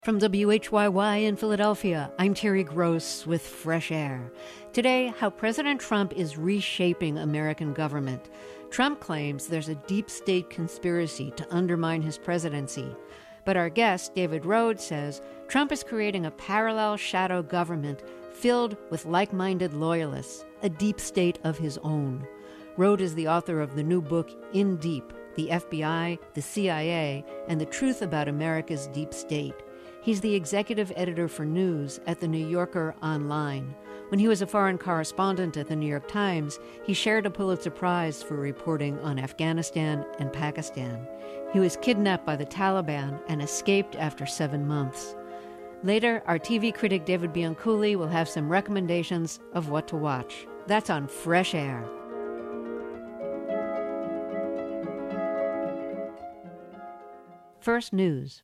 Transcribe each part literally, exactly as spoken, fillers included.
From W H Y Y in Philadelphia, I'm Terry Gross with Fresh Air. Today, how President Trump is reshaping American government. Trump claims there's a deep state conspiracy to undermine his presidency. But our guest, David Rhodes, says Trump is creating a parallel shadow government filled with like-minded loyalists, a deep state of his own. Rhodes is the author of the new book, In Deep, The F B I, the C I A, and the Truth About America's Deep State. He's the executive editor for news at The New Yorker Online. When he was a foreign correspondent at The New York Times, he shared a Pulitzer Prize for reporting on Afghanistan and Pakistan. He was kidnapped by the Taliban and escaped after seven months. Later, our T V critic David Bianculli will have some recommendations of what to watch. That's on Fresh Air. First News.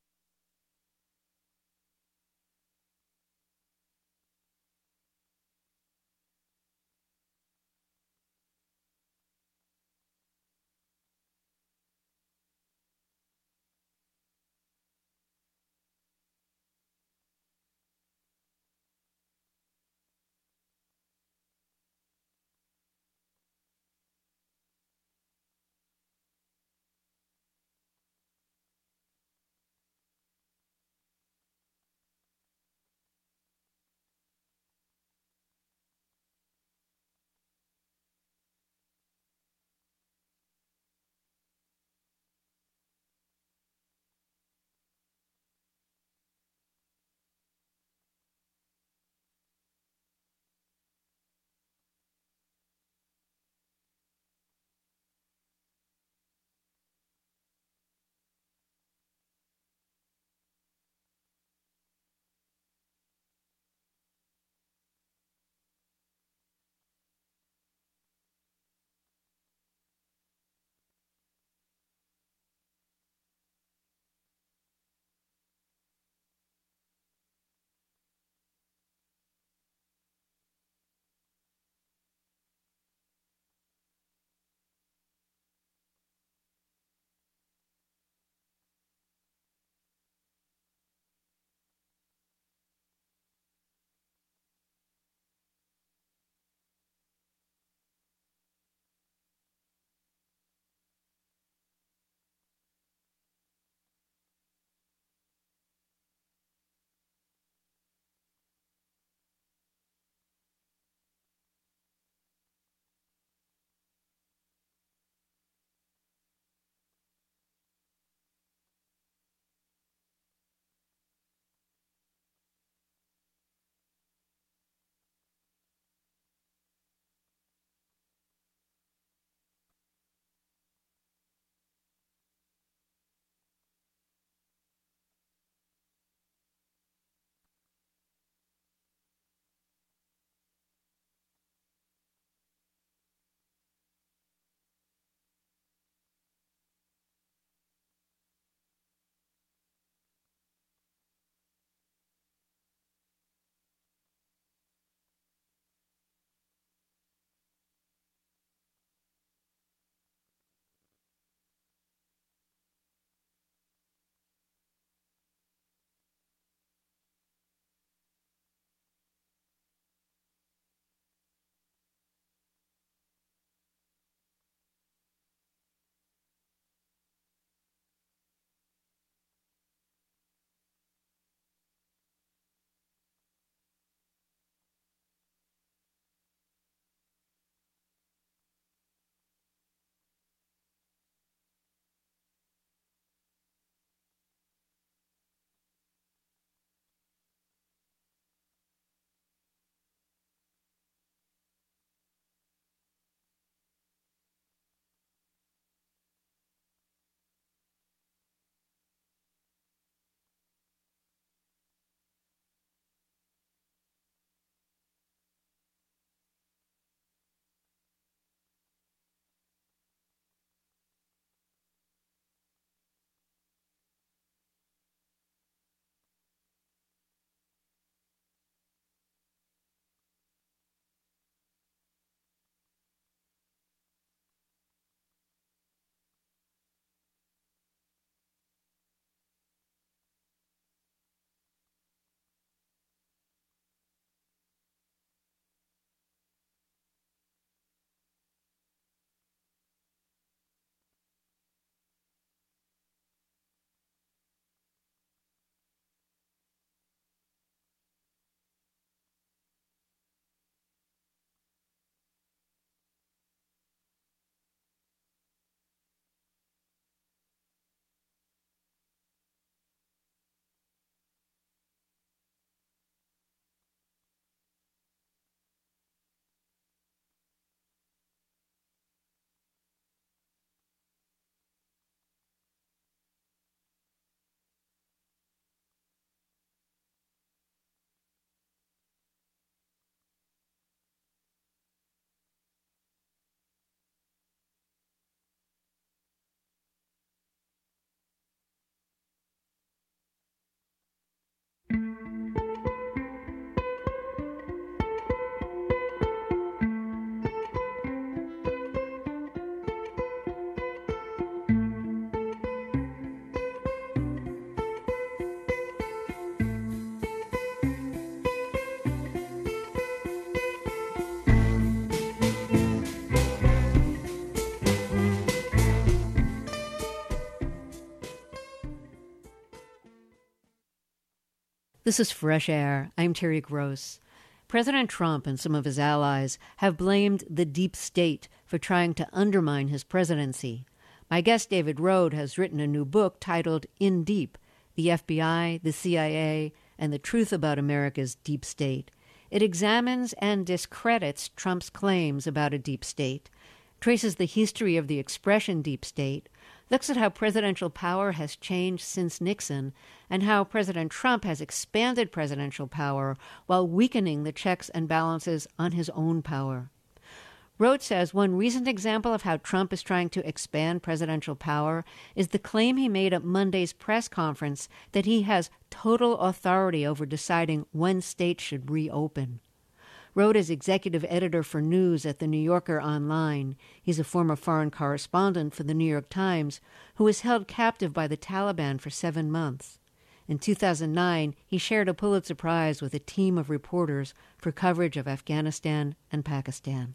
This is Fresh Air. I'm Terry Gross. President Trump and some of his allies have blamed the deep state for trying to undermine his presidency. My guest, David Rohde, has written a new book titled In Deep, The F B I, the C I A, and the Truth About America's Deep State. It examines and discredits Trump's claims about a deep state, traces the history of the expression deep state, looks at how presidential power has changed since Nixon, and how President Trump has expanded presidential power while weakening the checks and balances on his own power. Rohde says one recent example of how Trump is trying to expand presidential power is the claim he made at Monday's press conference that he has total authority over deciding when states should reopen. Rohde is executive editor for news at The New Yorker Online. He's a former foreign correspondent for The New York Times who was held captive by the Taliban for seven months. In two thousand nine, he shared a Pulitzer Prize with a team of reporters for coverage of Afghanistan and Pakistan.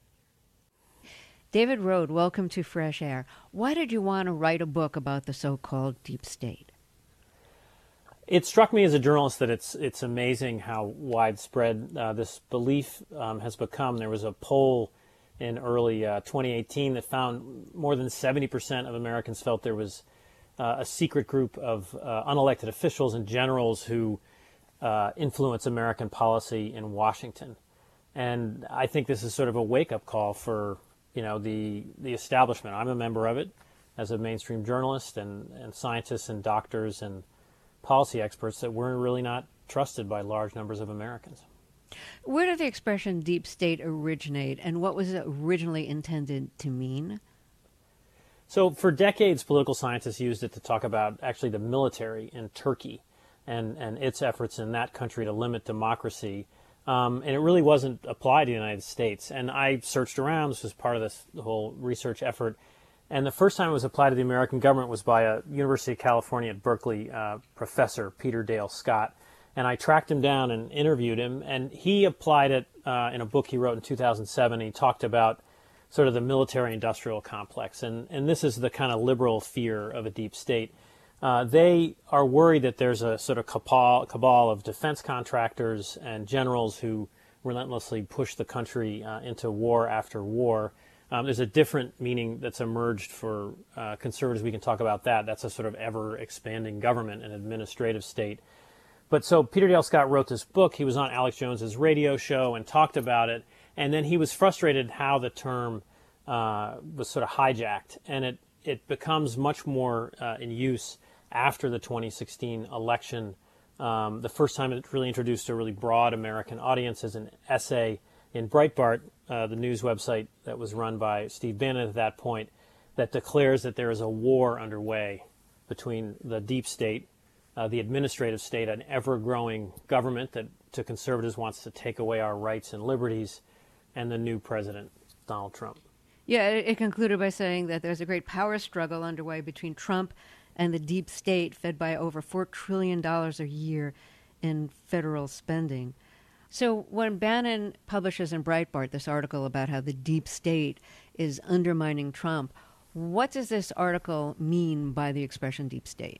David Rohde, welcome to Fresh Air. Why did you want to write a book about the so-called deep state? It struck me as a journalist that it's it's amazing how widespread uh, this belief um, has become. There was a poll in early uh, twenty eighteen that found more than seventy percent of Americans felt there was uh, a secret group of uh, unelected officials and generals who uh, influence American policy in Washington. And I think this is sort of a wake-up call for, you know, the the establishment. I'm a member of it as a mainstream journalist, and, and scientists and doctors and policy experts, that we're really not trusted by large numbers of Americans. Where did the expression deep state originate, and what was it originally intended to mean? So for decades, political scientists used it to talk about actually the military in Turkey and, and its efforts in that country to limit democracy. Um, and it really wasn't applied to the United States. And I searched around. This was part of this whole research effort. And the first time it was applied to the American government was by a University of California at Berkeley uh, professor, Peter Dale Scott. And I tracked him down and interviewed him, and he applied it uh, in a book he wrote in two thousand seven. He talked about sort of the military-industrial complex, and, and this is the kind of liberal fear of a deep state. Uh, they are worried that there's a sort of cabal, cabal of defense contractors and generals who relentlessly push the country uh, into war after war. Um, there's a different meaning that's emerged for uh, conservatives. We can talk about that. That's a sort of ever-expanding government and administrative state. But so Peter Dale Scott wrote this book. He was on Alex Jones's radio show and talked about it. And then he was frustrated how the term uh, was sort of hijacked. And it, it becomes much more uh, in use after the twenty sixteen election. Um, the first time it really introduced a really broad American audience is an essay in Breitbart, uh, the news website that was run by Steve Bannon at that point, that declares that there is a war underway between the deep state, uh, the administrative state, an ever-growing government that to conservatives wants to take away our rights and liberties, and the new president, Donald Trump. Yeah, it, it concluded by saying that there's a great power struggle underway between Trump and the deep state, fed by over four trillion dollars a year in federal spending. So when Bannon publishes in Breitbart this article about how the deep state is undermining Trump, what does this article mean by the expression deep state?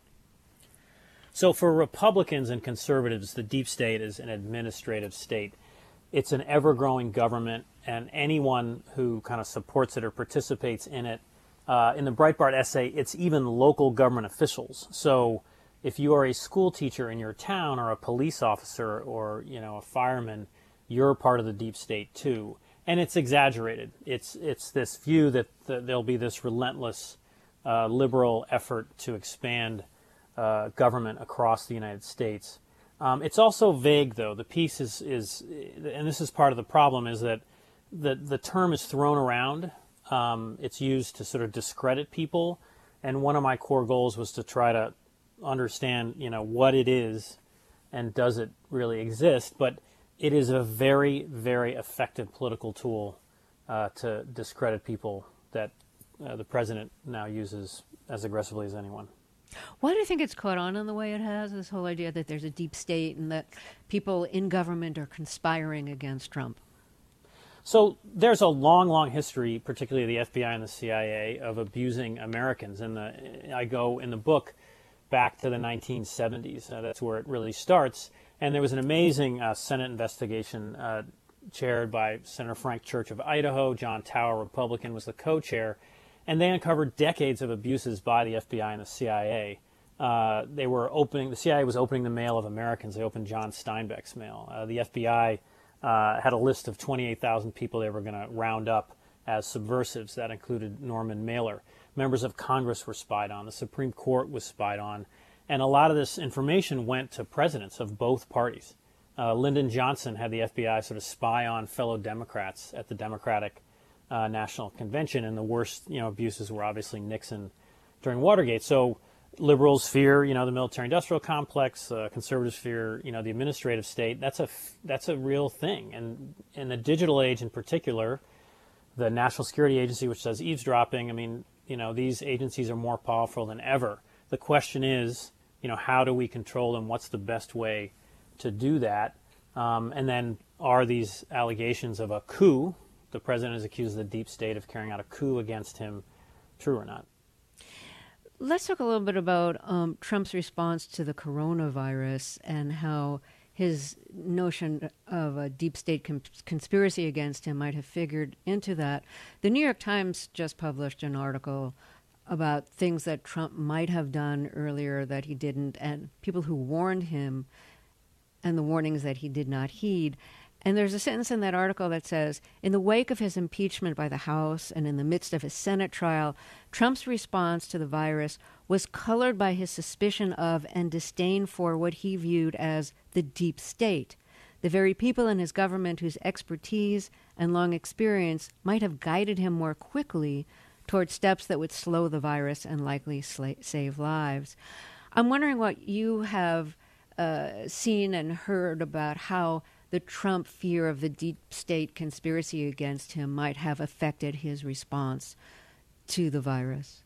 So for Republicans and conservatives, the deep state is an administrative state. It's an ever-growing government, and anyone who kind of supports it or participates in it, uh, in the Breitbart essay, it's even local government officials. So if you are a school teacher in your town, or a police officer, or, you know, a fireman, you're part of the deep state too. And it's exaggerated. It's it's this view that the, there'll be this relentless uh, liberal effort to expand uh, government across the United States. Um, it's also vague, though. The piece is is, and this is part of the problem, is that the the term is thrown around. Um, it's used to sort of discredit people. And one of my core goals was to try to understand, you know, what it is and does it really exist. But it is a very, very effective political tool uh, to discredit people that uh, the president now uses as aggressively as anyone. Why do you think it's caught on in the way it has, this whole idea that there's a deep state and that people in government are conspiring against Trump? So there's a long, long history, particularly the F B I and the C I A, of abusing Americans. And the, I go in the book back to the nineteen seventies. Uh, that's where it really starts. And there was an amazing uh, Senate investigation uh, chaired by Senator Frank Church of Idaho. John Tower, Republican, was the co-chair. And they uncovered decades of abuses by the F B I and the C I A. Uh, they were opening, the C I A was opening the mail of Americans. They opened John Steinbeck's mail. Uh, the F B I uh, had a list of twenty-eight thousand people they were going to round up as subversives. That included Norman Mailer. Members of Congress were spied on. The Supreme Court was spied on. And a lot of this information went to presidents of both parties. Uh, Lyndon Johnson had the F B I sort of spy on fellow Democrats at the Democratic uh, National Convention, and the worst, you know, abuses were obviously Nixon during Watergate. So liberals fear, you know, the military-industrial complex. Uh, conservatives fear, you know, the administrative state. That's a that's a real thing. And in the digital age, in particular, the National Security Agency, which does eavesdropping, I mean, you know, these agencies are more powerful than ever. The question is, you know, how do we control them? What's the best way to do that? Um, and then, are these allegations of a coup, the president is accused of the deep state of carrying out a coup against him, true or not? Let's talk a little bit about um, Trump's response to the coronavirus and how his notion of a deep state com- conspiracy against him might have figured into that. The New York Times just published an article about things that Trump might have done earlier that he didn't, and people who warned him and the warnings that he did not heed. And there's a sentence in that article that says, in the wake of his impeachment by the House and in the midst of his Senate trial, Trump's response to the virus was colored by his suspicion of and disdain for what he viewed as the deep state, the very people in his government whose expertise and long experience might have guided him more quickly toward steps that would slow the virus and likely sla- save lives. I'm wondering what you have uh, seen and heard about how the Trump fear of the deep state conspiracy against him might have affected his response to the virus.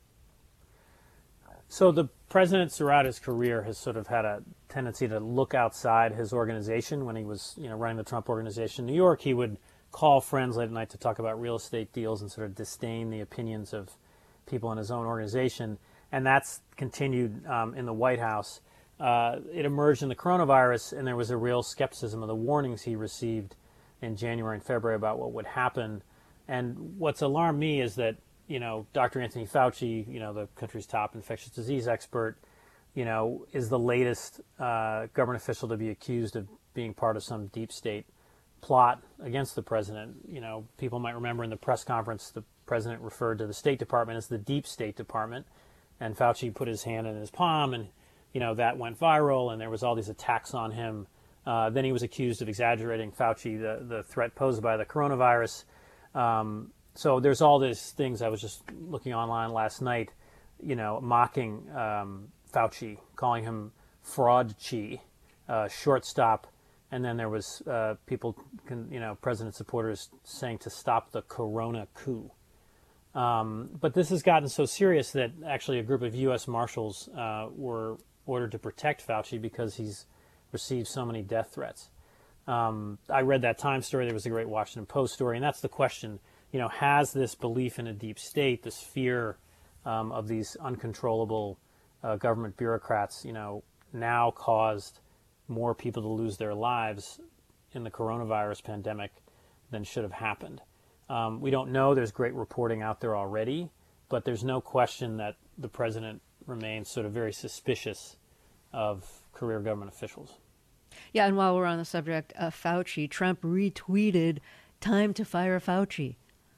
So the president throughout his career has sort of had a tendency to look outside his organization. When he was, you know, running the Trump Organization in New York, he would call friends late at night to talk about real estate deals and sort of disdain the opinions of people in his own organization. And that's continued um, in the White House. Uh, it emerged in the coronavirus, and there was a real skepticism of the warnings he received in January and February about what would happen. And what's alarmed me is that, you know, Doctor Anthony Fauci, you know, the country's top infectious disease expert, you know, is the latest uh, government official to be accused of being part of some deep state plot against the president. You know, people might remember in the press conference, the president referred to the State Department as the Deep State Department, and Fauci put his hand in his palm, and you know, that went viral, and there was all these attacks on him. Uh, then he was accused of exaggerating Fauci, the, the threat posed by the coronavirus. Um, so there's all these things. I was just looking online last night, you know, mocking um, Fauci, calling him fraud-chi, uh, shortstop. And then there was uh, people, can, you know, president supporters saying to stop the corona coup. Um, but this has gotten so serious that actually a group of U S Marshals uh, were ordered to protect Fauci because he's received so many death threats. Um, I read that Times story. There was a great Washington Post story, and that's the question. You know, has this belief in a deep state, this fear um, of these uncontrollable uh, government bureaucrats, you know, now caused more people to lose their lives in the coronavirus pandemic than should have happened? Um, we don't know. There's great reporting out there already, but there's no question that the president remains sort of very suspicious of career government officials. Yeah, and while we're on the subject of Fauci, Trump retweeted, "Time to fire Fauci."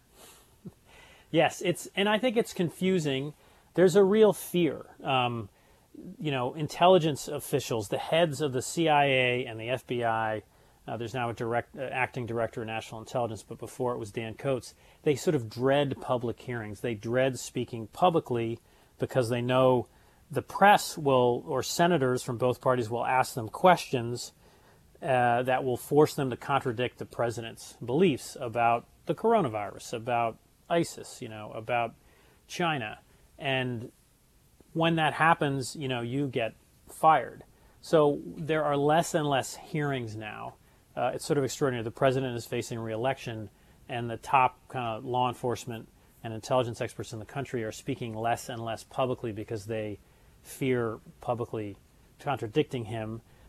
Yes, it's, and I think it's confusing. There's a real fear. Um, you know, intelligence officials, the heads of the C I A and the F B I, uh, there's now a direct, uh, acting director of national intelligence, but before it was Dan Coats, they sort of dread public hearings. They dread speaking publicly because they know the press will, or senators from both parties will ask them questions uh, that will force them to contradict the president's beliefs about the coronavirus, about ISIS, you know, about China. And when that happens, you know, you get fired. So there are less and less hearings now. Uh, it's sort of extraordinary. The president is facing re-election, and the top kind of law enforcement and intelligence experts in the country are speaking less and less publicly because they fear publicly contradicting him.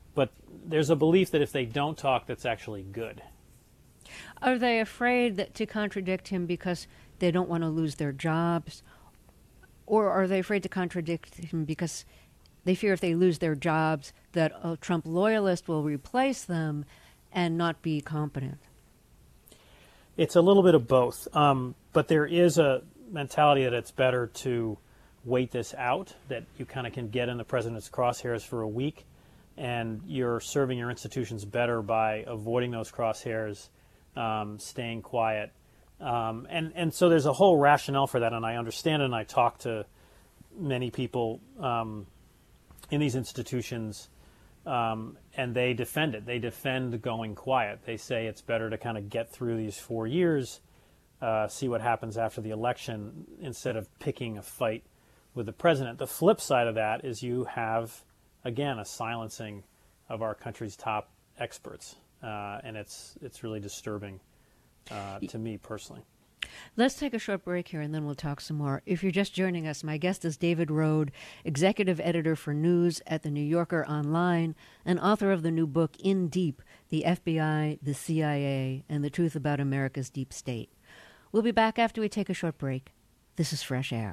but there's a belief that if they don't talk, that's actually good. Are they afraid that to contradict him because they don't want to lose their jobs? Or are they afraid to contradict him because they fear if they lose their jobs that a Trump loyalist will replace them and not be competent? It's a little bit of both. Um, but there is a mentality that it's better to wait this out, that you kind of can get in the president's crosshairs for a week, and you're serving your institutions better by avoiding those crosshairs, um, staying quiet. Um, and, and so there's a whole rationale for that, and I understand it, and I talk to many people um, in these institutions, um, and they defend it. They defend going quiet. They say it's better to kind of get through these four years, uh, see what happens after the election, instead of picking a fight with the president. The flip side of that is you have, again, a silencing of our country's top experts, uh, and it's it's really disturbing uh, to me personally. Let's take a short break here, and then we'll talk some more. If you're just joining us, my guest is David Rohde, executive editor for news at The New Yorker Online, and author of the new book, In Deep, The F B I, the C I A, and the Truth About America's Deep State. We'll be back after we take a short break. This is Fresh Air.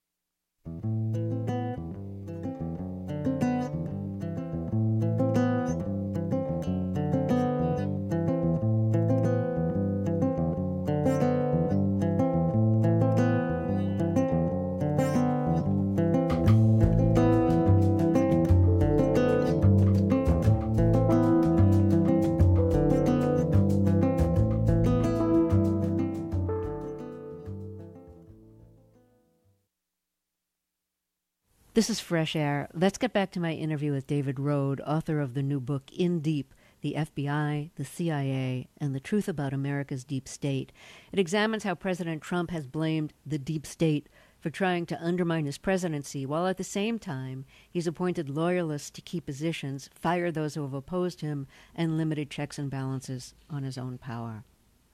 This is Fresh Air. Let's get back to my interview with David Rohde, author of the new book, In Deep, The F B I, the C I A, and the Truth About America's Deep State. It examines how President Trump has blamed the deep state for trying to undermine his presidency, while at the same time he's appointed loyalists to key positions, fired those who have opposed him, and limited checks and balances on his own power.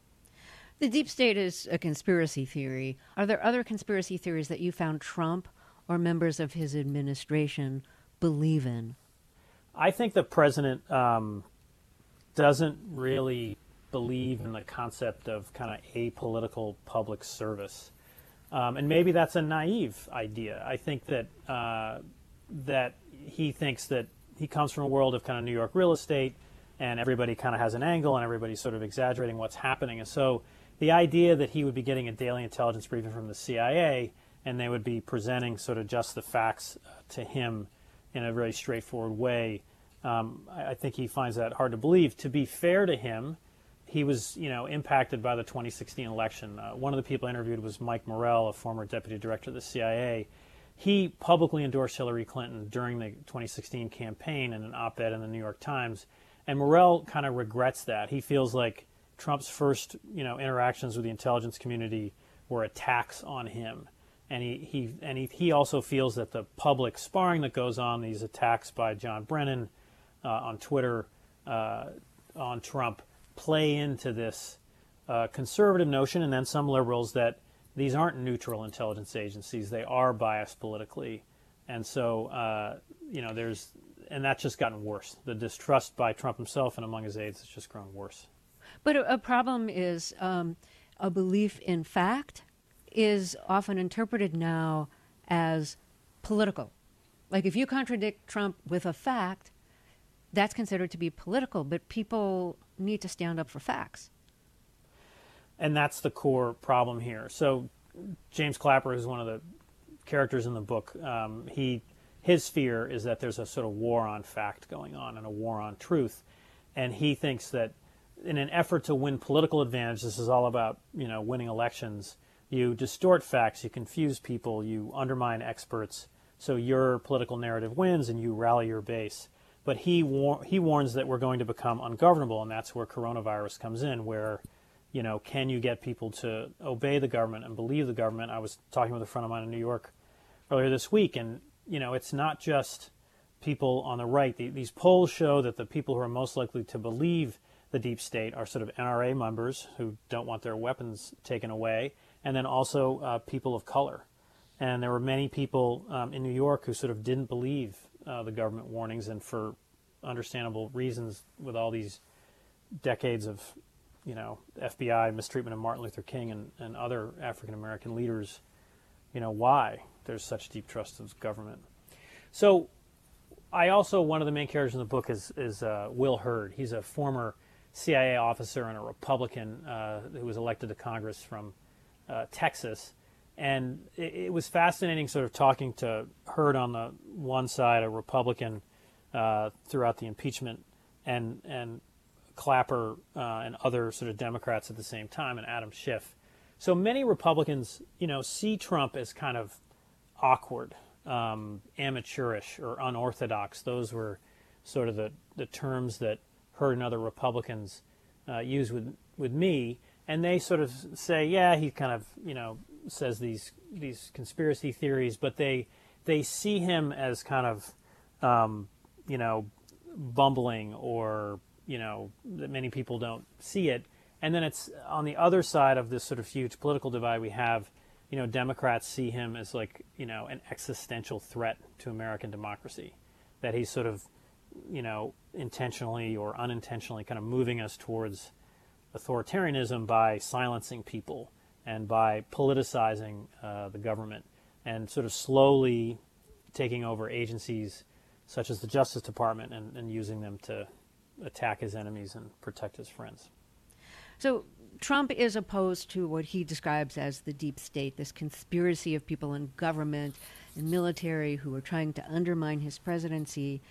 The deep state is a conspiracy theory. Are there other conspiracy theories that you found Trump or members of his administration believe in? I think the president um, doesn't really believe in the concept of kind of apolitical public service. Um, and maybe that's a naive idea. I think that uh, that he thinks that he comes from a world of kind of New York real estate, and everybody kind of has an angle, and everybody's sort of exaggerating what's happening. And so the idea that he would be getting a daily intelligence briefing from the C I A, and they would be presenting sort of just the facts uh, to him in a very straightforward way, um, I, I think he finds that hard to believe. To be fair to him, he was, you know, impacted by the twenty sixteen election. Uh, one of the people I interviewed was Mike Morell, a former deputy director of the C I A. He publicly endorsed Hillary Clinton during the twenty sixteen campaign in an op-ed in the New York Times, and Morell kind of regrets that. He feels like Trump's first, you know, interactions with the intelligence community were attacks on him. And he, he and he, he also feels that the public sparring that goes on, these attacks by John Brennan uh, on Twitter uh, on Trump, play into this uh, conservative notion, and then some liberals, that these aren't neutral intelligence agencies. They are biased politically. And so, uh, you know, there's, and that's just gotten worse. The distrust by Trump himself and among his aides has just grown worse. But a, a problem is um, a belief in fact is often interpreted now as political. Like if you contradict Trump with a fact, that's considered to be political, but people need to stand up for facts. And that's the core problem here. So James Clapper, who's one of the characters in the book, um, he his fear is that there's a sort of war on fact going on and a war on truth. And he thinks that in an effort to win political advantage, this is all about, you know, winning elections, you distort facts, you confuse people, you undermine experts, so your political narrative wins and you rally your base. But he war- he warns that we're going to become ungovernable, and that's where coronavirus comes in, where, you know, can you get people to obey the government and believe the government? I was talking with a friend of mine in New York earlier this week, and, you know, it's not just people on the right. The, these polls show that the people who are most likely to believe the deep state are sort of N R A members who don't want their weapons taken away, and then also uh, people of color. And there were many people um, in New York who sort of didn't believe uh, the government warnings, and for understandable reasons, with all these decades of, you know, F B I mistreatment of Martin Luther King and, and other African American leaders, you know, why there's such deep trust of government. So I also, one of the main characters in the book is, is uh, Will Hurd. He's a former C I A officer and a Republican uh, who was elected to Congress from uh, Texas. And it, it was fascinating sort of talking to Hurd on the one side, a Republican uh, throughout the impeachment, and, and Clapper uh, and other sort of Democrats at the same time, and Adam Schiff. So many Republicans, you know, see Trump as kind of awkward, um, amateurish, or unorthodox. Those were sort of the, the terms that Hurd and other Republicans uh, use with with me, and they sort of say, yeah, he kind of, you know, says these these conspiracy theories, but they they see him as kind of, um, you know, bumbling, or, you know, that many people don't see it. And then it's on the other side of this sort of huge political divide we have, you know, Democrats see him as like, you know, an existential threat to American democracy, that he's sort of, you know, intentionally or unintentionally kind of moving us towards authoritarianism by silencing people and by politicizing uh, the government and sort of slowly taking over agencies such as the Justice Department and, and using them to attack his enemies and protect his friends. So Trump is opposed to what he describes as the deep state, this conspiracy of people in government and military who are trying to undermine his presidency.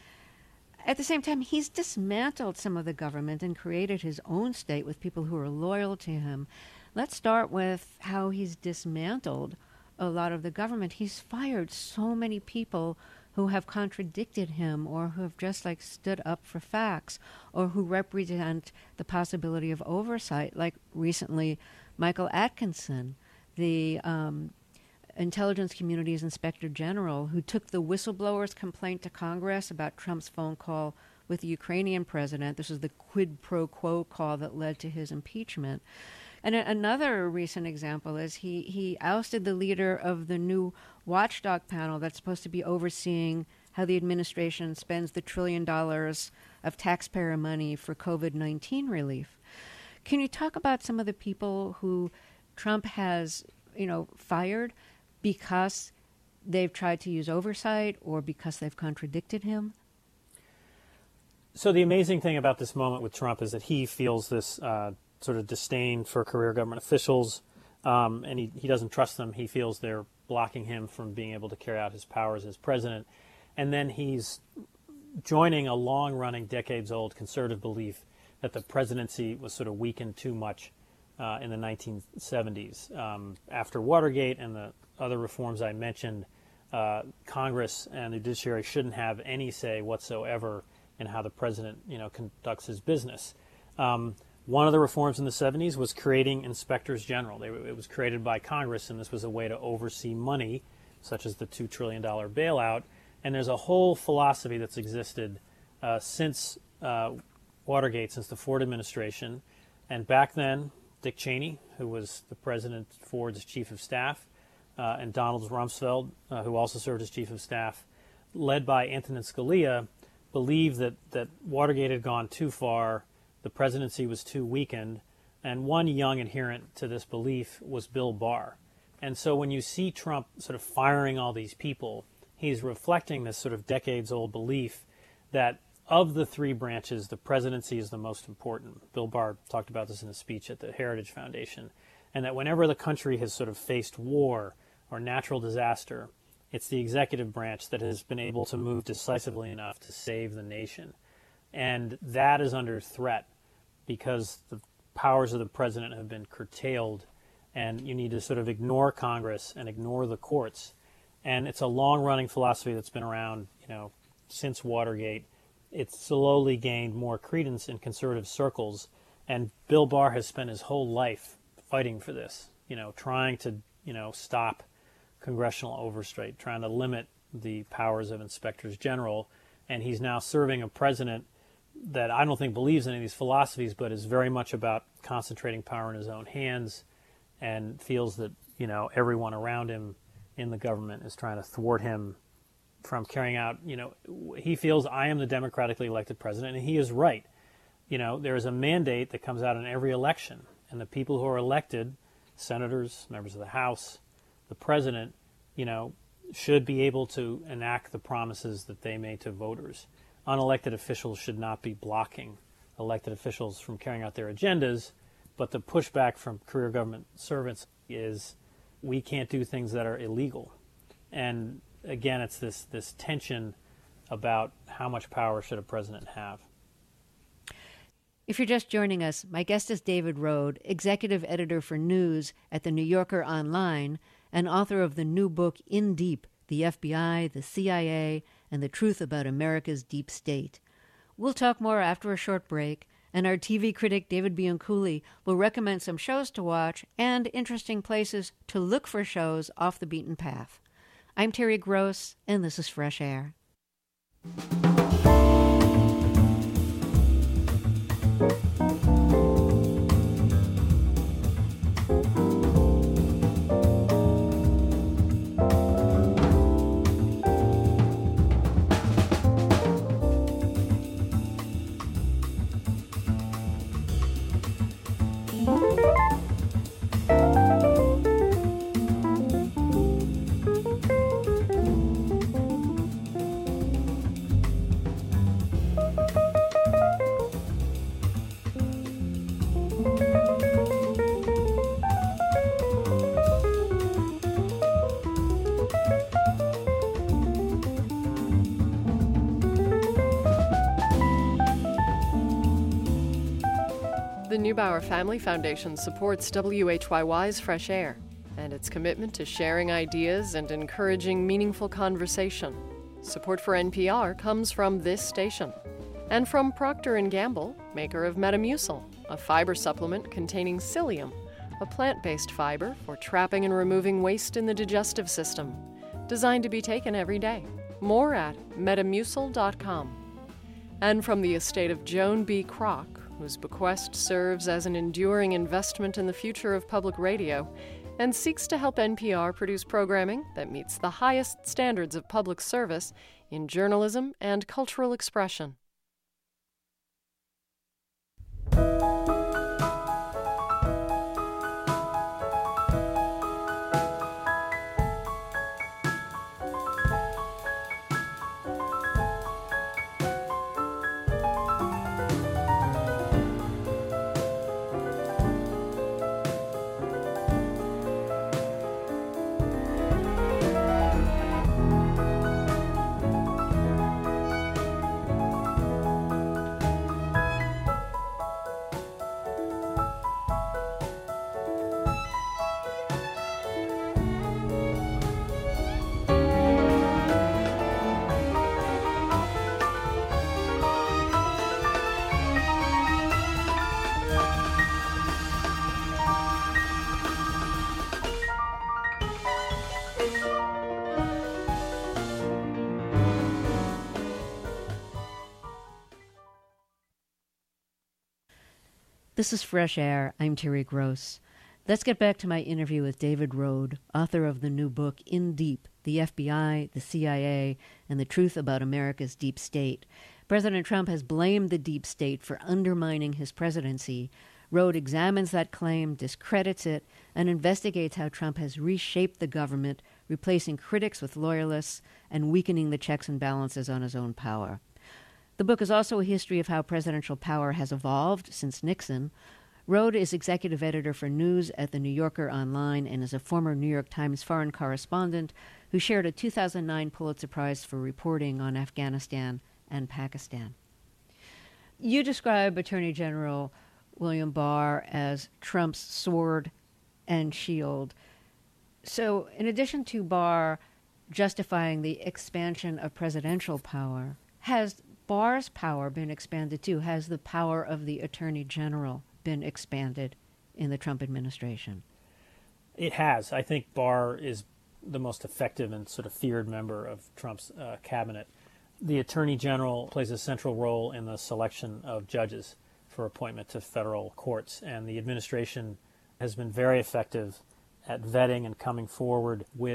At the same time, he's dismantled some of the government and created his own state with people who are loyal to him. Let's start with how he's dismantled a lot of the government. He's fired so many people who have contradicted him, or who have just like stood up for facts, or who represent the possibility of oversight, like recently Michael Atkinson, the um, intelligence community's inspector general, who took the whistleblower's complaint to Congress about Trump's phone call with the Ukrainian president. This is the quid pro quo call that led to his impeachment. And a- another recent example is he, he ousted the leader of the new watchdog panel that's supposed to be overseeing how the administration spends the trillion dollars of taxpayer money for COVID nineteen relief. Can you talk about some of the people who Trump has, you know, fired because they've tried to use oversight or because they've contradicted him? So the amazing thing about this moment with Trump is that he feels this uh, sort of disdain for career government officials, um, and he, he doesn't trust them. He feels they're blocking him from being able to carry out his powers as president. And then he's joining a long-running, decades-old conservative belief that the presidency was sort of weakened too much uh, in the nineteen seventies. Um, after Watergate and the other reforms I mentioned, uh, Congress and the judiciary shouldn't have any say whatsoever in how the president, you know, conducts his business. Um, one of the reforms in the seventies was creating inspectors general. They, it was created by Congress, and this was a way to oversee money, such as the two trillion dollars bailout. And there's a whole philosophy that's existed uh, since uh, Watergate, since the Ford administration. And back then, Dick Cheney, who was the President Ford's chief of staff, uh, and Donald Rumsfeld, uh, who also served as chief of staff, led by Antonin Scalia, believed that, that Watergate had gone too far, the presidency was too weakened, and one young adherent to this belief was Bill Barr. And so when you see Trump sort of firing all these people, he's reflecting this sort of decades-old belief that of the three branches, the presidency is the most important. Bill Barr talked about this in a speech at the Heritage Foundation, and that whenever the country has sort of faced war or natural disaster, it's the executive branch that has been able to move decisively enough to save the nation. And that is under threat because the powers of the president have been curtailed, and you need to sort of ignore Congress and ignore the courts. And it's a long-running philosophy that's been around, you know, since Watergate. It's slowly gained more credence in conservative circles, and Bill Barr has spent his whole life fighting for this, you know, trying to, you know, stop congressional oversight, trying to limit the powers of inspectors general. And he's now serving a president that I don't think believes in any of these philosophies, but is very much about concentrating power in his own hands, and feels that, you know, everyone around him in the government is trying to thwart him from carrying out, you know, he feels I am the democratically elected president, and he is right. You know, there is a mandate that comes out in every election, and the people who are elected, senators, members of the House, the president, you know, should be able to enact the promises that they made to voters. Unelected officials should not be blocking elected officials from carrying out their agendas, but the pushback from career government servants is we can't do things that are illegal. And again, it's this, this tension about how much power should a president have. If you're just joining us, my guest is David Rohde, executive editor for news at The New Yorker Online and author of the new book, In Deep, The F B I, the C I A, and the Truth About America's Deep State. We'll talk more after a short break, and our T V critic David Bianculli will recommend some shows to watch and interesting places to look for shows off the beaten path. I'm Terry Gross, and this is Fresh Air. The Neubauer Family Foundation supports W H Y Y's Fresh Air and its commitment to sharing ideas and encouraging meaningful conversation. Support for N P R comes from this station and from Procter and Gamble, maker of Metamucil, a fiber supplement containing psyllium, a plant-based fiber for trapping and removing waste in the digestive system, designed to be taken every day. More at metamucil dot com. And from the estate of Joan B. Kroc, whose bequest serves as an enduring investment in the future of public radio and seeks to help N P R produce programming that meets the highest standards of public service in journalism and cultural expression. This is Fresh Air. I'm Terry Gross. Let's get back to my interview with David Rohde, author of the new book, In Deep, The F B I, the C I A, and the Truth About America's Deep State. President Trump has blamed the deep state for undermining his presidency. Rohde examines that claim, discredits it, and investigates how Trump has reshaped the government, replacing critics with loyalists and weakening the checks and balances on his own power. The book is also a history of how presidential power has evolved since Nixon. Rohde is executive editor for news at The New Yorker Online and is a former New York Times foreign correspondent who shared a two thousand nine Pulitzer Prize for reporting on Afghanistan and Pakistan. You describe Attorney General William Barr as Trump's sword and shield. So in addition to Barr justifying the expansion of presidential power, has Barr's power been expanded too? Has the power of the Attorney General been expanded in the Trump administration? It has. I think Barr is the most effective and sort of feared member of Trump's uh, cabinet. The Attorney General plays a central role in the selection of judges for appointment to federal courts, and the administration has been very effective at vetting and coming forward with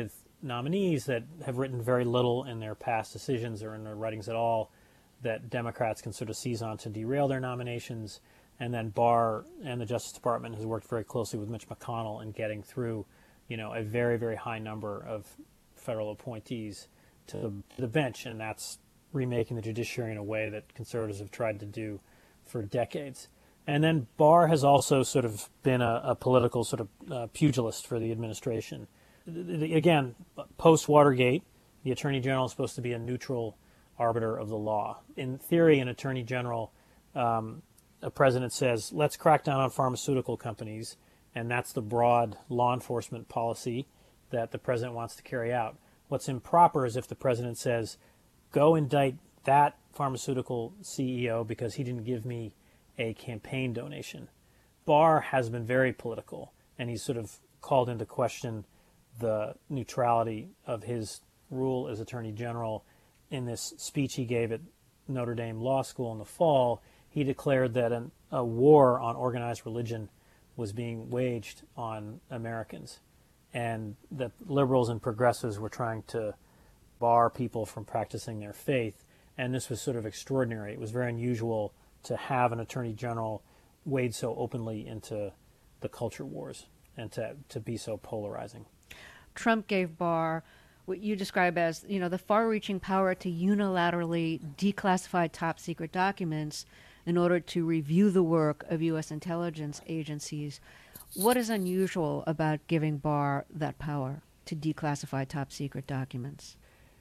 nominees that have written very little in their past decisions or in their writings at all that Democrats can sort of seize on to derail their nominations. And then Barr and the Justice Department has worked very closely with Mitch McConnell in getting through, you know, a very, very high number of federal appointees to the, to the bench. And that's remaking the judiciary in a way that conservatives have tried to do for decades. And then Barr has also sort of been a, a political sort of uh, pugilist for the administration. The, the, again, post-Watergate, the Attorney General is supposed to be a neutral arbiter of the law. In theory, an Attorney General, um, a president says, let's crack down on pharmaceutical companies, and that's the broad law enforcement policy that the president wants to carry out. What's improper is if the president says, go indict that pharmaceutical C E O because he didn't give me a campaign donation. Barr has been very political, and he's sort of called into question the neutrality of his rule as Attorney General. In this speech he gave at Notre Dame Law School in the fall, he declared that an, a war on organized religion was being waged on Americans, and that liberals and progressives were trying to bar people from practicing their faith. And this was sort of extraordinary. It was very unusual to have an Attorney General wade so openly into the culture wars and to, to be so polarizing. Trump gave Barr what you describe as, you know, the far-reaching power to unilaterally declassify top-secret documents in order to review the work of U S intelligence agencies. What is unusual about giving Barr that power to declassify top-secret documents?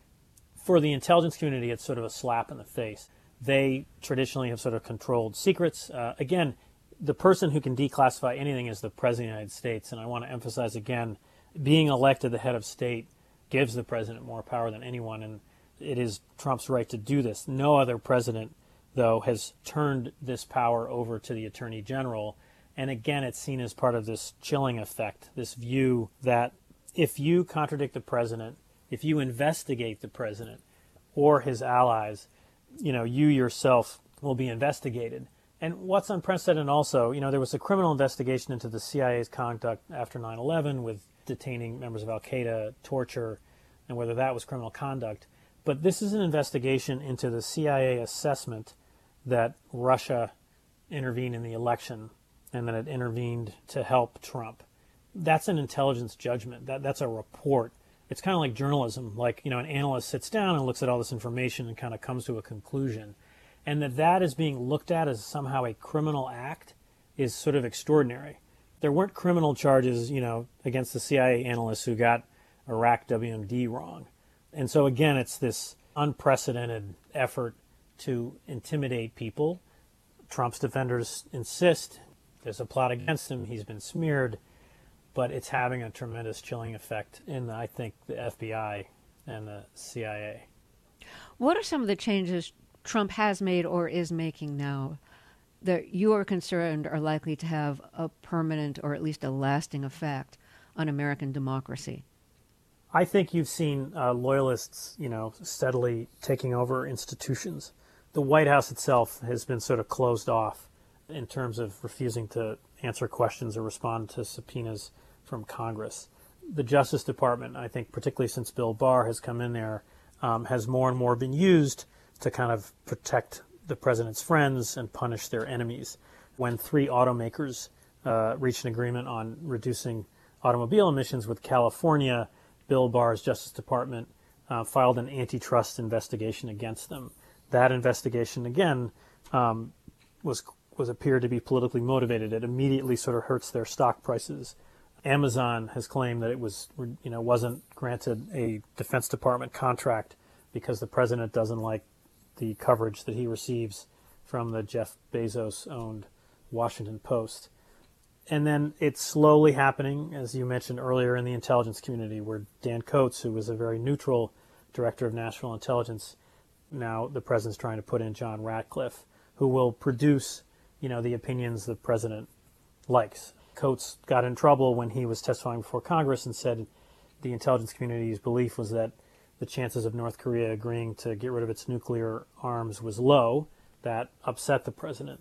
For the intelligence community, it's sort of a slap in the face. They traditionally have sort of controlled secrets. Uh, again, the person who can declassify anything is the President of the United States. And I want to emphasize again, being elected the head of state gives the president more power than anyone. And it is Trump's right to do this. No other president, though, has turned this power over to the Attorney General. And again, it's seen as part of this chilling effect, this view that if you contradict the president, if you investigate the president or his allies, you know, you yourself will be investigated. And what's unprecedented also, you know, there was a criminal investigation into the C I A's conduct after nine eleven with detaining members of Al-Qaeda, torture, and whether that was criminal conduct. But this is an investigation into the C I A assessment that Russia intervened in the election and that it intervened to help Trump. That's an intelligence judgment. That That's a report. It's kind of like journalism, like, you know, an analyst sits down and looks at all this information and kind of comes to a conclusion. And that that is being looked at as somehow a criminal act is sort of extraordinary. There weren't criminal charges, you know, against the C I A analysts who got Iraq W M D wrong. And so, again, it's this unprecedented effort to intimidate people. Trump's defenders insist there's a plot against him. He's been smeared. But it's having a tremendous chilling effect in, I think, the F B I and the C I A. What are some of the changes Trump has made or is making now that you are concerned are likely to have a permanent or at least a lasting effect on American democracy? I think you've seen uh, loyalists, you know, steadily taking over institutions. The White House itself has been sort of closed off in terms of refusing to answer questions or respond to subpoenas from Congress. The Justice Department, I think, particularly since Bill Barr has come in there, um, has more and more been used to kind of protect the president's friends and punish their enemies. When three automakers uh, reached an agreement on reducing automobile emissions with California, Bill Barr's Justice Department uh, filed an antitrust investigation against them. That investigation, again, um, was was appeared to be politically motivated. It immediately sort of hurts their stock prices. Amazon has claimed that it was, you know, wasn't granted a Defense Department contract because the president doesn't like the coverage that he receives from the Jeff Bezos-owned Washington Post. And then it's slowly happening, as you mentioned earlier, in the intelligence community, where Dan Coates, who was a very neutral director of national intelligence, now the president's trying to put in John Ratcliffe, who will produce, you know, the opinions the president likes. Coates got in trouble when he was testifying before Congress and said the intelligence community's belief was that the chances of North Korea agreeing to get rid of its nuclear arms was low. That upset the president.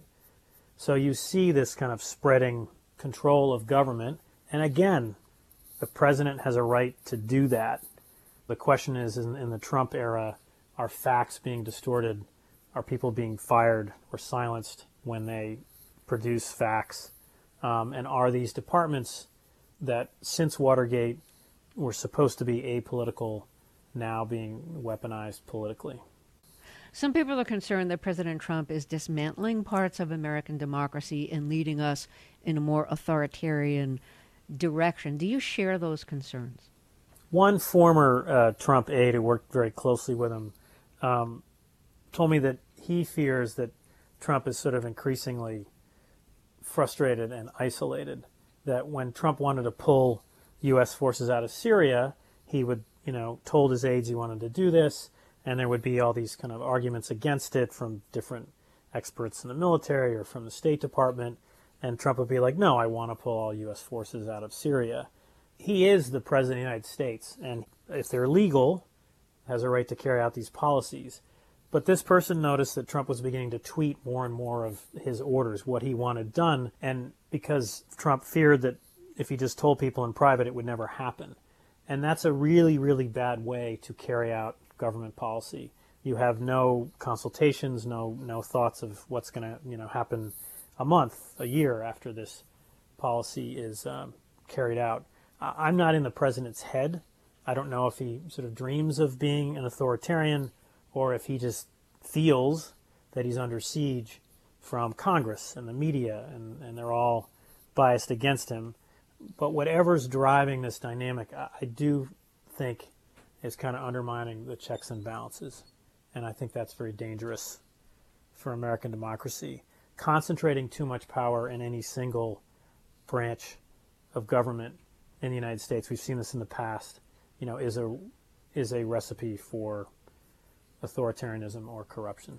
So you see this kind of spreading control of government. And again, the president has a right to do that. The question is, in, in the Trump era, are facts being distorted? Are people being fired or silenced when they produce facts? Um, and are these departments that, since Watergate, were supposed to be apolitical, now being weaponized politically? Some people are concerned that President Trump is dismantling parts of American democracy and leading us in a more authoritarian direction. Do you share those concerns? One former uh, Trump aide who worked very closely with him um, told me that he fears that Trump is sort of increasingly frustrated and isolated, that when Trump wanted to pull U S forces out of Syria, he would, you know, told his aides he wanted to do this, and there would be all these kind of arguments against it from different experts in the military or from the State Department, and Trump would be like, no, I want to pull all U S forces out of Syria. He is the president of the United States, and if they're legal, has a right to carry out these policies. But this person noticed that Trump was beginning to tweet more and more of his orders, what he wanted done, and because Trump feared that if he just told people in private, it would never happen. And that's a really, really bad way to carry out government policy. You have no consultations, no no thoughts of what's going to you know happen a month, a year after this policy is um, carried out. I'm not in the president's head. I don't know if he sort of dreams of being an authoritarian or if he just feels that he's under siege from Congress and the media, and, and they're all biased against him. But whatever's driving this dynamic, I, I do think is kind of undermining the checks and balances. And I think that's very dangerous for American democracy. Concentrating too much power in any single branch of government in the United States, we've seen this in the past, you know, is a is a recipe for authoritarianism or corruption.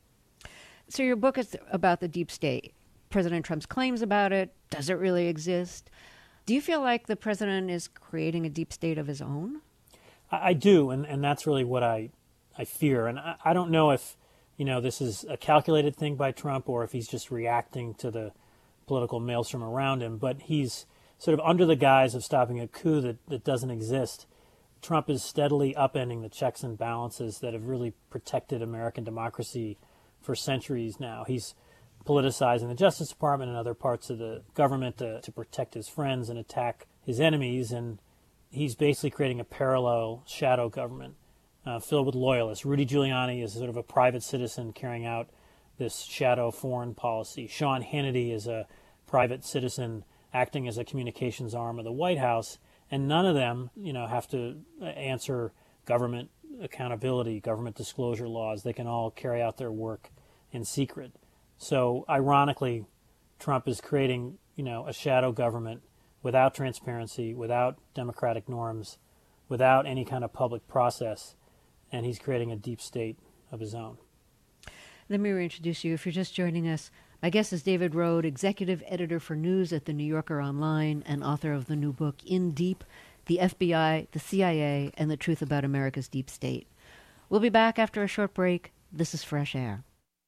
So your book is about the deep state. President Trump's claims about it. Does it really exist? Do you feel like the president is creating a deep state of his own? I, I do, and, and that's really what I I fear. And I, I don't know if, you know, this is a calculated thing by Trump or if he's just reacting to the political maelstrom around him, but he's sort of under the guise of stopping a coup that, that doesn't exist. Trump is steadily upending the checks and balances that have really protected American democracy for centuries now. He's politicizing the Justice Department and other parts of the government to, to protect his friends and attack his enemies, and he's basically creating a parallel shadow government uh, filled with loyalists. Rudy Giuliani is sort of a private citizen carrying out this shadow foreign policy. Sean Hannity is a private citizen acting as a communications arm of the White House, and none of them, you know, have to answer government accountability, government disclosure laws. They can all carry out their work in secret. So, ironically, Trump is creating, you know, a shadow government without transparency, without democratic norms, without any kind of public process, and he's creating a deep state of his own. Let me reintroduce you. If you're just joining us, my guest is David Rohde, executive editor for news at The New Yorker Online and author of the new book, In Deep, The F B I, the C I A, and the Truth About America's Deep State. We'll be back after a short break. This is Fresh Air.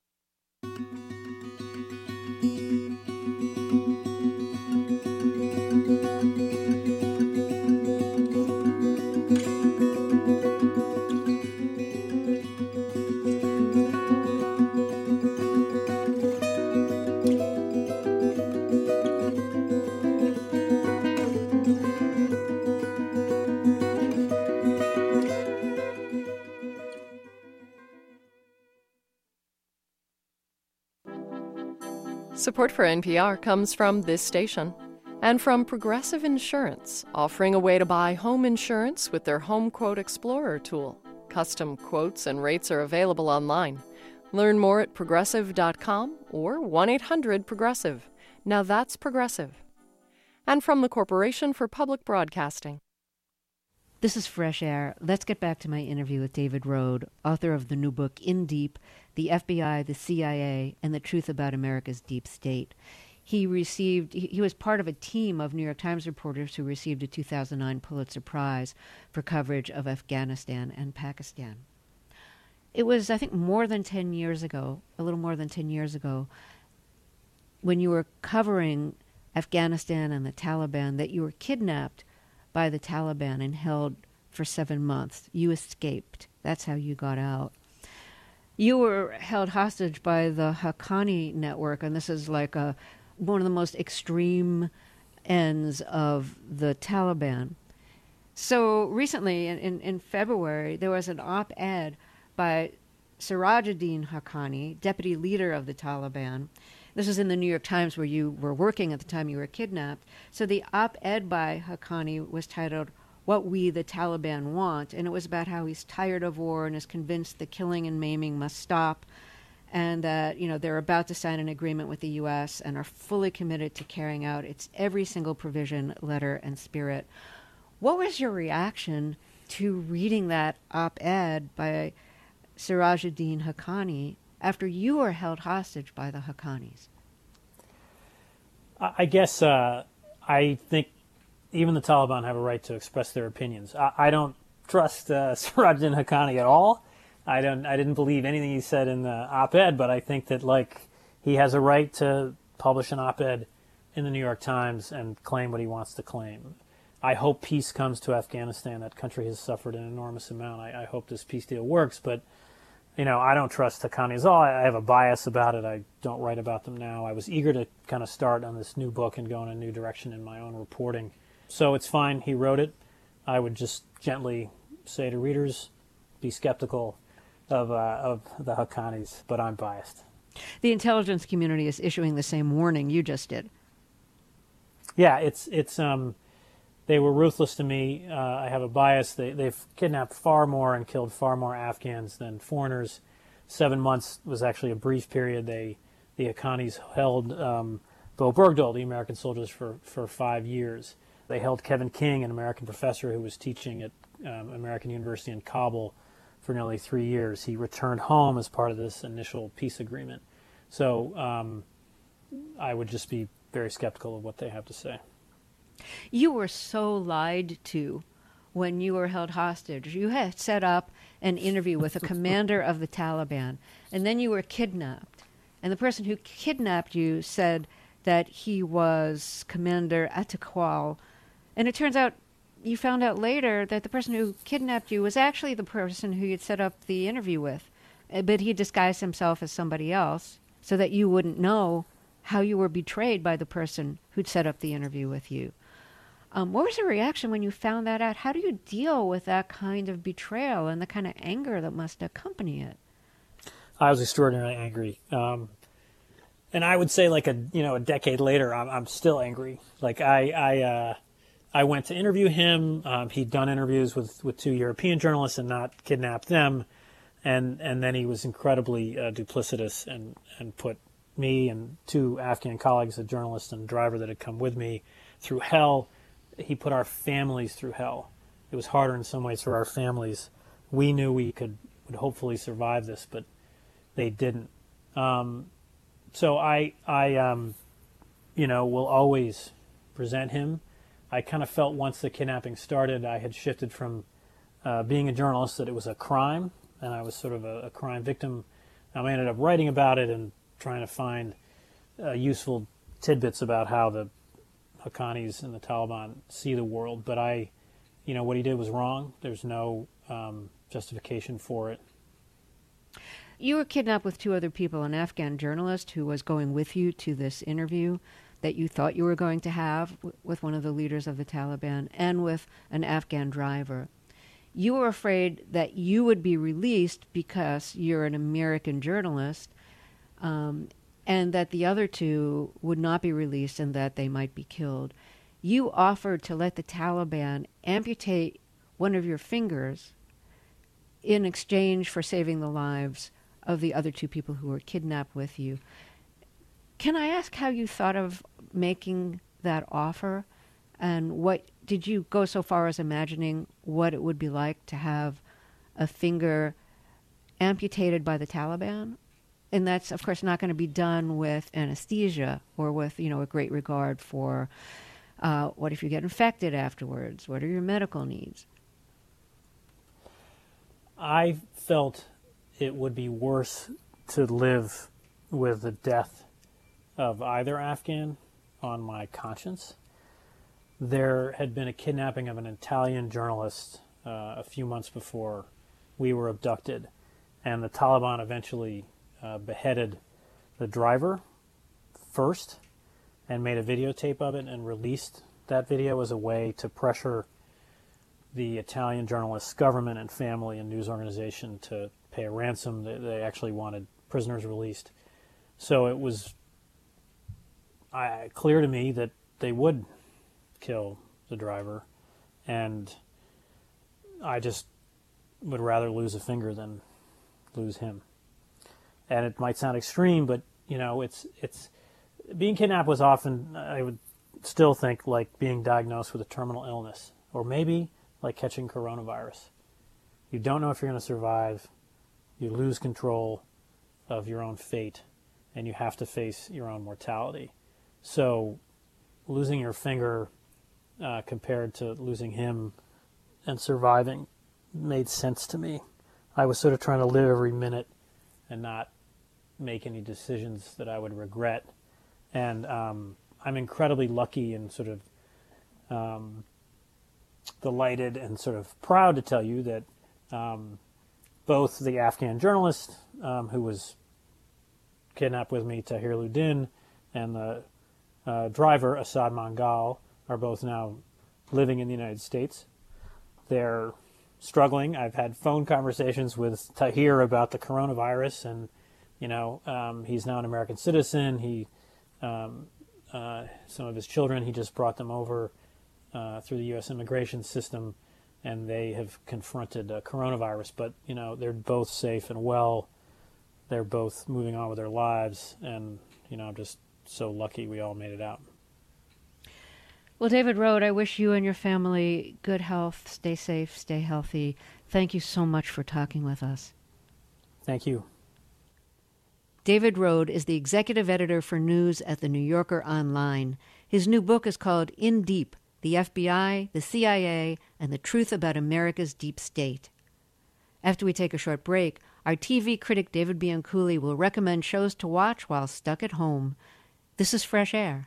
Support for N P R comes from this station and from Progressive Insurance, offering a way to buy home insurance with their Home Quote Explorer tool. Custom quotes and rates are available online. Learn more at progressive dot com or one eight hundred progressive. Now that's Progressive. And from the Corporation for Public Broadcasting. This is Fresh Air. Let's get back to my interview with David Rohde, author of the new book, In Deep, The F B I, the C I A, and the Truth About America's Deep State. He received, he, he was part of a team of New York Times reporters who received a two thousand nine Pulitzer Prize for coverage of Afghanistan and Pakistan. It was, I think, more than ten years ago, a little more than ten years ago, when you were covering Afghanistan and the Taliban, that you were kidnapped by the Taliban and held for seven months. You escaped. That's how you got out. You were held hostage by the Haqqani network, and this is like a one of the most extreme ends of the Taliban. So recently, in, in, in February, there was an op-ed by Sirajuddin Haqqani, deputy leader of the Taliban. This was in the New York Times, where you were working at the time you were kidnapped. So the op-ed by Haqqani was titled, "What We, the Taliban, Want," and it was about how he's tired of war and is convinced the killing and maiming must stop, and that, you know, they're about to sign an agreement with the U S and are fully committed to carrying out its every single provision, letter, and spirit. What was your reaction to reading that op-ed by Sirajuddin Haqqani after you were held hostage by the Haqqanis? I guess uh, I think even the Taliban have a right to express their opinions. I, I don't trust uh, Sirajuddin Haqqani at all. I don't. I didn't believe anything he said in the op-ed, but I think that like he has a right to publish an op-ed in the New York Times and claim what he wants to claim. I hope peace comes to Afghanistan. That country has suffered an enormous amount. I, I hope this peace deal works, but you know, I don't trust Haqqani at all. I have a bias about it. I don't write about them now. I was eager to kind of start on this new book and go in a new direction in my own reporting. So it's fine. He wrote it. I would just gently say to readers, be skeptical of uh, of the Haqqanis, but I'm biased. The intelligence community is issuing the same warning you just did. Yeah, it's it's um, they were ruthless to me. Uh, I have a bias. They they've kidnapped far more and killed far more Afghans than foreigners. Seven months was actually a brief period. They the Haqqanis held um, Bo Bergdahl, the American soldiers, for for five years. They held Kevin King, an American professor who was teaching at um, American University in Kabul for nearly three years. He returned home as part of this initial peace agreement. So um, I would just be very skeptical of what they have to say. You were so lied to when you were held hostage. You had set up an interview with a commander of the Taliban, and then you were kidnapped. And the person who kidnapped you said that he was Commander Atiqwal. And it turns out you found out later that the person who kidnapped you was actually the person who you'd set up the interview with. But he disguised himself as somebody else so that you wouldn't know how you were betrayed by the person who'd set up the interview with you. Um, what was your reaction when you found that out? How do you deal with that kind of betrayal and the kind of anger that must accompany it? I was extraordinarily angry. Um, and I would say like a, you know, a decade later, I'm, I'm still angry. Like I, I, uh, I went to interview him. Um, he'd done interviews with, with two European journalists and not kidnapped them. And, and then he was incredibly uh, duplicitous and, and put me and two Afghan colleagues, a journalist and a driver that had come with me, through hell. He put our families through hell. It was harder in some ways for our families. We knew we could would hopefully survive this, but they didn't. Um, so I, I, um, you know, will always present him. I kind of felt once the kidnapping started, I had shifted from uh, being a journalist that it was a crime, and I was sort of a, a crime victim. Um, I ended up writing about it and trying to find uh, useful tidbits about how the Haqqanis and the Taliban see the world. But I, you know, what he did was wrong. There's no um, justification for it. You were kidnapped with two other people, an Afghan journalist who was going with you to this interview that you thought you were going to have w- with one of the leaders of the Taliban, and with an Afghan driver. You were afraid that you would be released because you're an American journalist, um, and that the other two would not be released and that they might be killed. You offered to let the Taliban amputate one of your fingers in exchange for saving the lives of the other two people who were kidnapped with you. Can I ask how you thought of making that offer? And what did you go so far as imagining what it would be like to have a finger amputated by the Taliban? And that's, of course, not going to be done with anesthesia or with, you know, a great regard for uh, what if you get infected afterwards? What are your medical needs? I felt it would be worse to live with the death of either Afghan on my conscience. There had been a kidnapping of an Italian journalist uh, a few months before we were abducted. And the Taliban eventually uh, beheaded the driver first and made a videotape of it and released that video as a way to pressure the Italian journalist's government and family and news organization to pay a ransom. They, they actually wanted prisoners released. So it was I, clear to me that they would kill the driver, and I just would rather lose a finger than lose him. And it might sound extreme, but you know, it's it's being kidnapped was often, I would still think, like being diagnosed with a terminal illness, or maybe like catching coronavirus. You don't know if you're going to survive. You lose control of your own fate, and you have to face your own mortality. So losing your finger uh, compared to losing him and surviving made sense to me. I was sort of trying to live every minute and not make any decisions that I would regret. And um, I'm incredibly lucky and sort of um, delighted and sort of proud to tell you that um, both the Afghan journalist um, who was kidnapped with me, Tahir Ludin, and the uh, driver, Asad Mangal, are both now living in the United States. They're struggling. I've had phone conversations with Tahir about the coronavirus, and you know, um, he's now an American citizen. He, um, uh, some of his children, he just brought them over uh, through the U S immigration system, and they have confronted uh, coronavirus. But you know, they're both safe and well. They're both moving on with their lives, and you know, I'm just so lucky we all made it out. Well, David Rohde, I wish you and your family good health. Stay safe, stay healthy. Thank you so much for talking with us. Thank you. David Rohde is the executive editor for news at The New Yorker Online. His new book is called In Deep, The F B I, the C I A, and the Truth About America's Deep State. After we take a short break, our T V critic David Bianculli will recommend shows to watch while stuck at home. This is Fresh Air.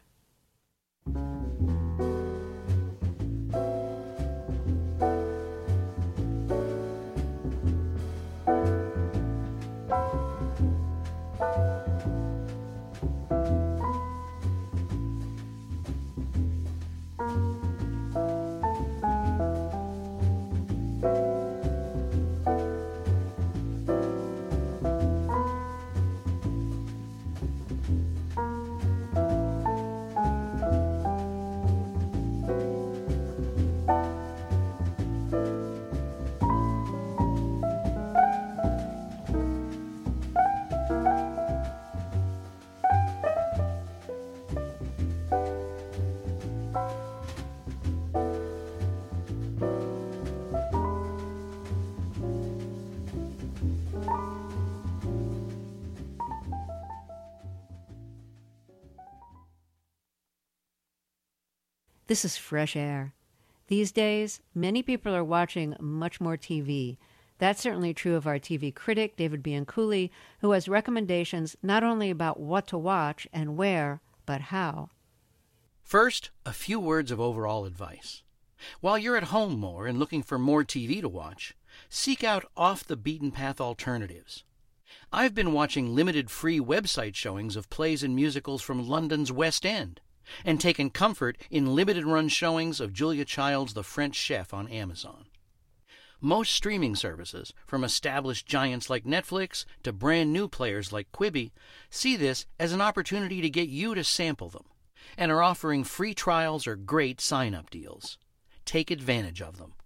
This is Fresh Air. These days, many people are watching much more T V. That's certainly true of our T V critic, David Bianculli, who has recommendations not only about what to watch and where, but how. First, a few words of overall advice. While you're at home more and looking for more T V to watch, seek out off-the-beaten-path alternatives. I've been watching limited free website showings of plays and musicals from London's West End, and taken comfort in limited-run showings of Julia Child's The French Chef on Amazon. Most streaming services, from established giants like Netflix to brand-new players like Quibi, see this as an opportunity to get you to sample them, and are offering free trials or great sign-up deals. Take advantage of them.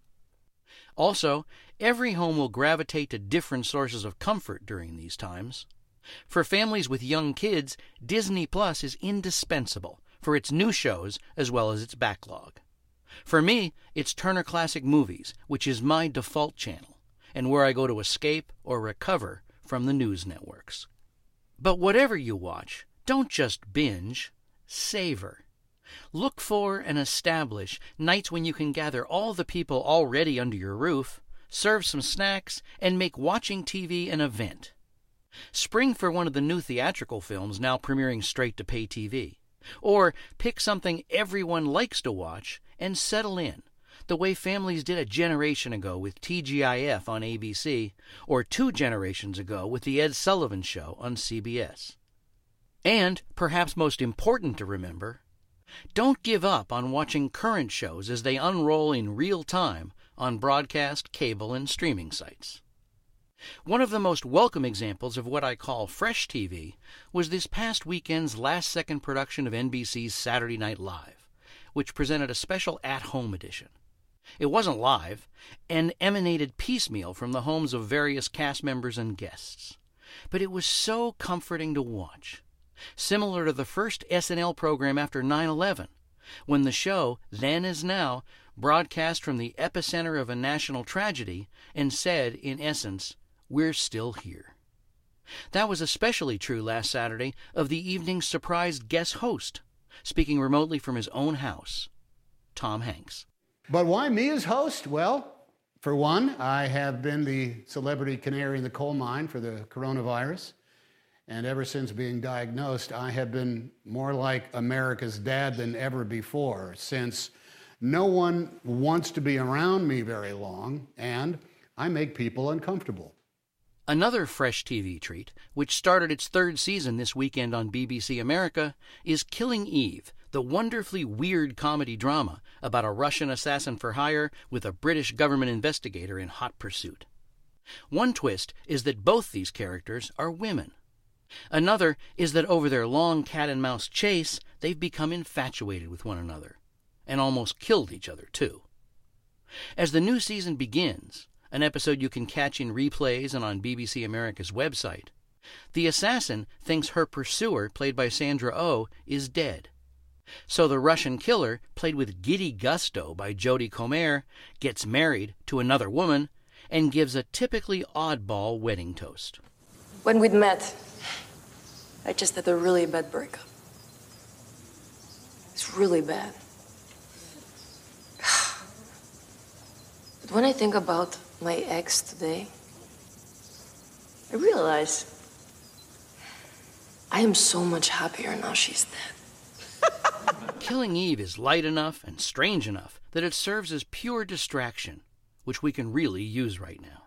Also, every home will gravitate to different sources of comfort during these times. For families with young kids, Disney Plus is indispensable for its new shows as well as its backlog. For me, it's Turner Classic Movies, which is my default channel, and where I go to escape or recover from the news networks. But whatever you watch, don't just binge, savor. Look for and establish nights when you can gather all the people already under your roof, serve some snacks, and make watching T V an event. Spring for one of the new theatrical films now premiering straight to pay T V. Or pick something everyone likes to watch and settle in. the way families did a generation ago with T G I F on A B C, or two generations ago with The Ed Sullivan Show on C B S. And, perhaps most important to remember, don't give up on watching current shows as they unroll in real time on broadcast, cable, and streaming sites. One of the most welcome examples of what I call fresh T V was this past weekend's last-second production of N B C's Saturday Night Live, which presented a special at-home edition. It wasn't live, and emanated piecemeal from the homes of various cast members and guests. But it was so comforting to watch, similar to the first S N L program after nine eleven, when the show, then as now, broadcast from the epicenter of a national tragedy and said, in essence, "We're still here." That was especially true last Saturday of the evening's surprise guest host, speaking remotely from his own house, Tom Hanks. But why me as host? Well, for one, I have been the celebrity canary in the coal mine for the coronavirus. And ever since being diagnosed, I have been more like America's dad than ever before, since no one wants to be around me very long, and I make people uncomfortable. Another fresh T V treat, which started its third season this weekend on B B C America, is Killing Eve, the wonderfully weird comedy drama about a Russian assassin for hire with a British government investigator in hot pursuit. One twist is that both these characters are women. Another is that over their long cat-and-mouse chase, they've become infatuated with one another, and almost killed each other, too. As the new season begins, an episode you can catch in replays and on B B C America's website, the assassin thinks her pursuer, played by Sandra Oh, is dead. So the Russian killer, played with giddy gusto by Jodie Comer, gets married to another woman and gives a typically oddball wedding toast. When we'd met, I just had a really bad breakup. It's really bad. But when I think about my ex today, I realize I am so much happier now she's dead. Killing Eve is light enough and strange enough that it serves as pure distraction, which we can really use right now.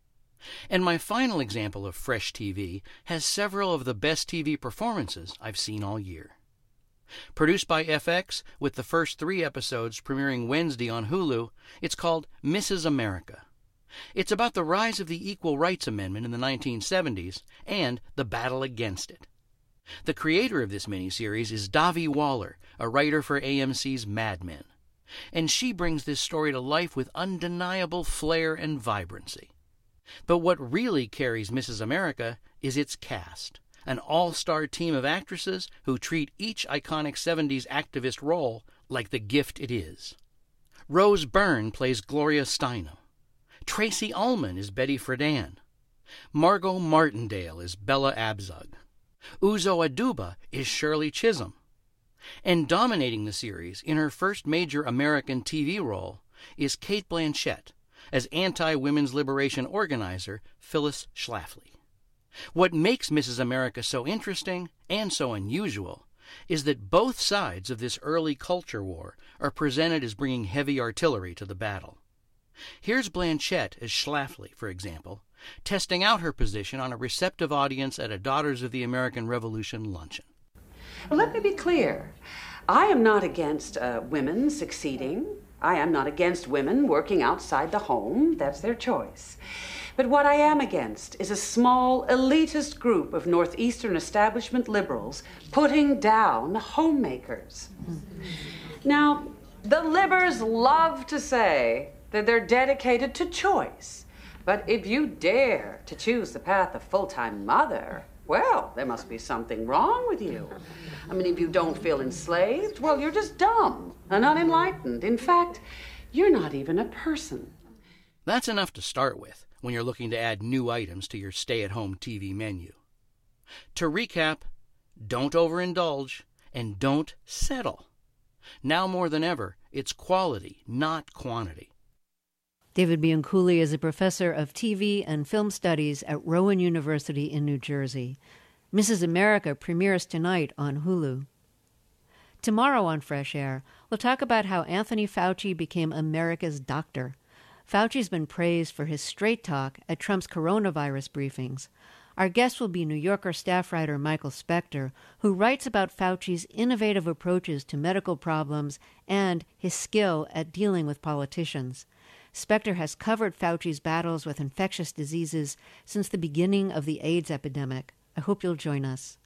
And my final example of fresh T V has several of the best T V performances I've seen all year. Produced by F X, with the first three episodes premiering Wednesday on Hulu, it's called Missus America. It's about the rise of the Equal Rights Amendment in the nineteen seventies and the battle against it. The creator of this miniseries is Davi Waller, a writer for A M C's Mad Men. And she brings this story to life with undeniable flair and vibrancy. But what really carries Missus America is its cast, an all-star team of actresses who treat each iconic seventies activist role like the gift it is. Rose Byrne plays Gloria Steinem. Tracy Ullman is Betty Friedan. Margot Martindale is Bella Abzug. Uzo Aduba is Shirley Chisholm. And dominating the series in her first major American T V role is Cate Blanchett as anti-women's liberation organizer Phyllis Schlafly. What makes Missus America so interesting and so unusual is that both sides of this early culture war are presented as bringing heavy artillery to the battle. Here's Blanchett as Schlafly, for example, testing out her position on a receptive audience at a Daughters of the American Revolution luncheon. Let me be clear. I am not against uh, women succeeding. I am not against women working outside the home. That's their choice. But what I am against is a small, elitist group of Northeastern establishment liberals putting down homemakers. Now, the libbers love to say that they're dedicated to choice. But if you dare to choose the path of full-time mother, well, there must be something wrong with you. I mean, if you don't feel enslaved, well, you're just dumb and unenlightened. In fact, you're not even a person. That's enough to start with when you're looking to add new items to your stay-at-home T V menu. To recap, don't overindulge and don't settle. Now more than ever, it's quality, not quantity. David Bianculli is a professor of T V and film studies at Rowan University in New Jersey. Missus America premieres tonight on Hulu. Tomorrow on Fresh Air, we'll talk about how Anthony Fauci became America's doctor. Fauci's been praised for his straight talk at Trump's coronavirus briefings. Our guest will be New Yorker staff writer Michael Spector, who writes about Fauci's innovative approaches to medical problems and his skill at dealing with politicians. Spector has covered Fauci's battles with infectious diseases since the beginning of the AIDS epidemic. I hope you'll join us.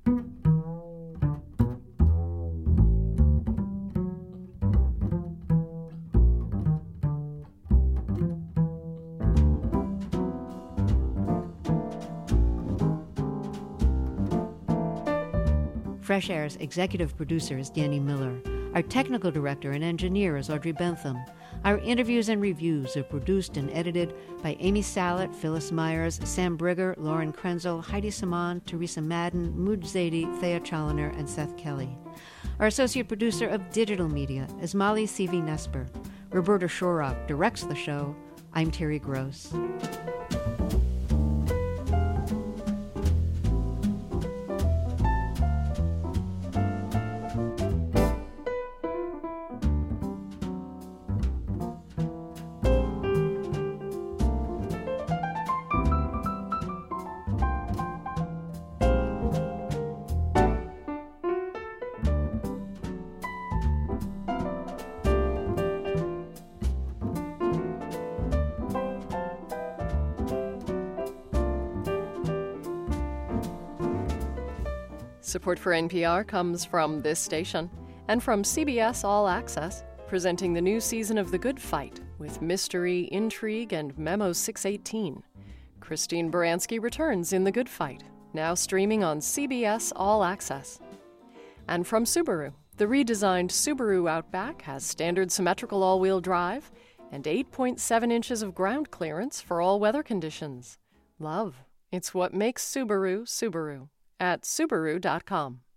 Fresh Air's executive producer is Danny Miller. Our technical director and engineer is Audrey Bentham. Our interviews and reviews are produced and edited by Amy Salet, Phyllis Myers, Sam Brigger, Lauren Krenzel, Heidi Saman, Teresa Madden, Mooj Zadie, Thea Challoner, and Seth Kelly. Our associate producer of digital media is Molly Seavey-Nesper. Roberta Shorrock directs the show. I'm Terry Gross. Support for N P R comes from this station and from C B S All Access, presenting the new season of The Good Fight with mystery, intrigue, and Memo six eighteen. Christine Baranski returns in The Good Fight, now streaming on C B S All Access. And from Subaru, the redesigned Subaru Outback has standard symmetrical all-wheel drive and eight point seven inches of ground clearance for all weather conditions. Love. It's what makes Subaru, Subaru. At Subaru dot com.